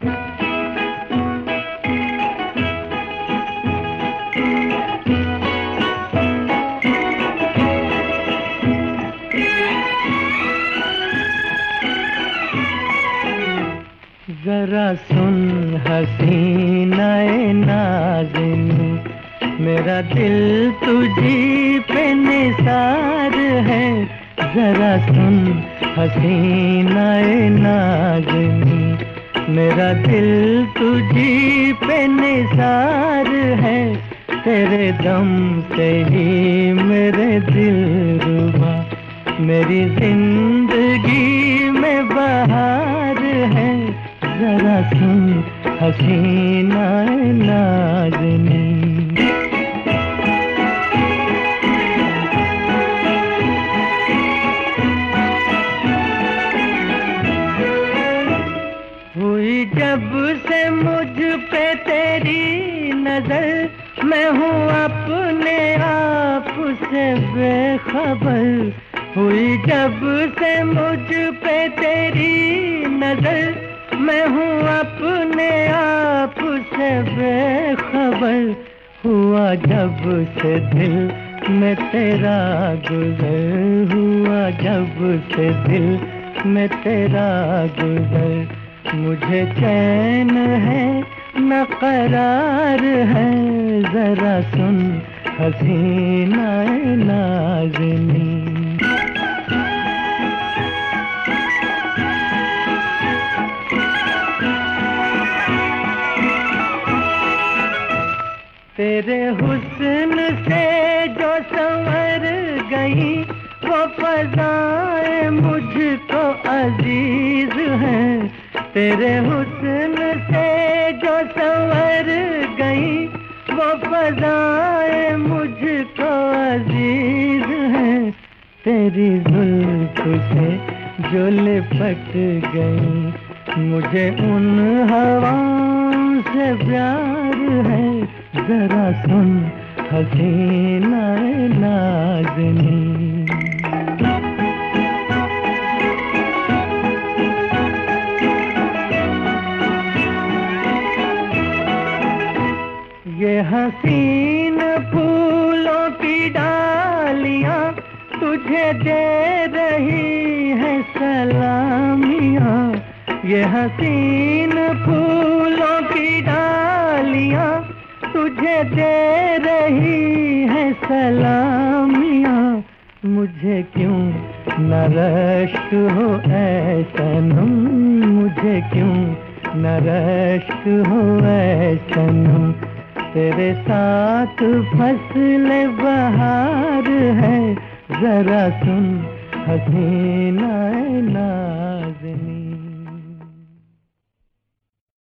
जरा सुन हसीनाए नाज़िनी, मेरा दिल तुझी पे निसार है। जरा सुन हसीनाए नाज़िनी, मेरा दिल तुझी पे निसार है। तेरे दम से ही मेरे दिल रुबा, मेरी जिंदगी में बहार है। जरा सुन हसीनाए नाज़िनी। हुई जब से मुझ पे तेरी नजर, मैं हूँ अपने आप से बेखबर। हुई जब से मुझ पे तेरी नजर, मैं हूँ अपने आप से बेखबर। हुआ जब से दिल में तेरा गुजर, हुआ जब से दिल में तेरा गुजर। मुझे चैन है न करार है। जरा सुन हसीनाए नाज़िनी। तेरे हुस्न से जो संवर गई, वो फ़ज़ाएं मुझको अजीज हैं। तेरे हुस्न से जो संवर गई, वो फ़ज़ाएं मुझको अजीज हैं। तेरी जुल्फ़ से जो लिपट गई, मुझे उन हवाओं से प्यार है। जरा सुन हसीनाए नाज़िनी। ये हसीन फूलों की डालियां तुझे दे रही है सलामियां। ये हसीन फूलों की डालियां तुझे दे रही है सलामियां। मुझे क्यों न रश्क हो ऐ सनम, मुझे क्यों न रश्क हो ऐ सनम। तेरे साथ फसले बहार है। जरा सुन हसीनाए